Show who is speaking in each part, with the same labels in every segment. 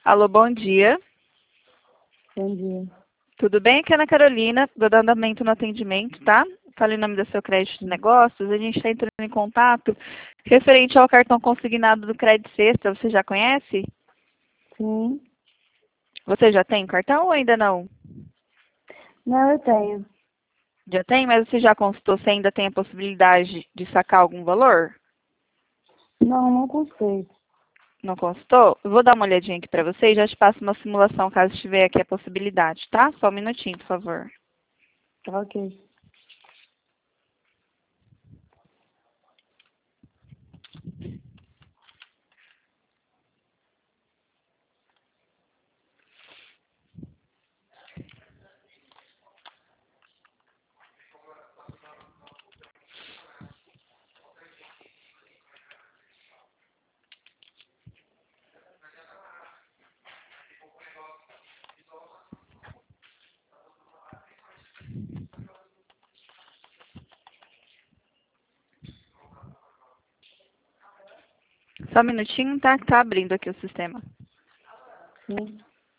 Speaker 1: Alô, bom dia.
Speaker 2: Bom dia.
Speaker 1: Tudo bem? Aqui é a Ana Carolina, vou dar andamento no atendimento, tá? Fale o nome do seu crédito de negócios. A gente está entrando em contato referente ao cartão consignado do Crédito Sexta. Você já conhece?
Speaker 2: Sim.
Speaker 1: Você já tem o cartão ou ainda não?
Speaker 2: Não, eu tenho.
Speaker 1: Já tem, mas você já consultou se ainda tem a possibilidade de sacar algum valor?
Speaker 2: Não consigo.
Speaker 1: Não consultou? Eu vou dar uma olhadinha aqui para você e já te passo uma simulação caso tiver aqui a possibilidade, tá? Só um minutinho, por favor.
Speaker 2: Tá ok.
Speaker 1: Só um minutinho, tá? Tá abrindo aqui o sistema.
Speaker 2: Sim.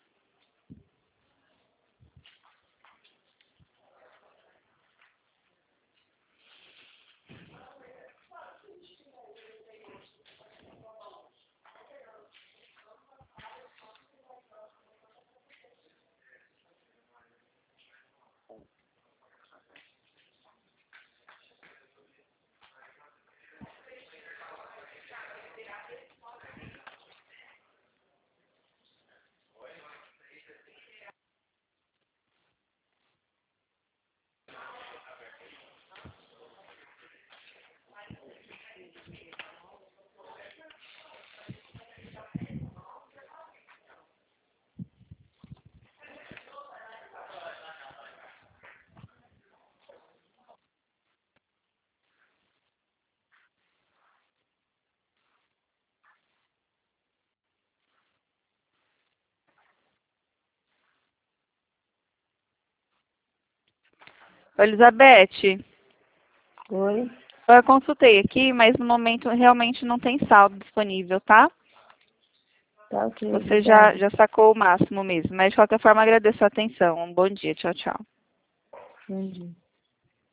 Speaker 1: Oi, Elizabeth.
Speaker 2: Oi.
Speaker 1: Eu consultei aqui, mas no momento realmente não tem saldo disponível, tá?
Speaker 2: Tá ok.
Speaker 1: Você
Speaker 2: Obrigada.
Speaker 1: já sacou o máximo mesmo. Mas de qualquer forma, agradeço a atenção. Um bom dia. Tchau, tchau.
Speaker 2: Bom dia.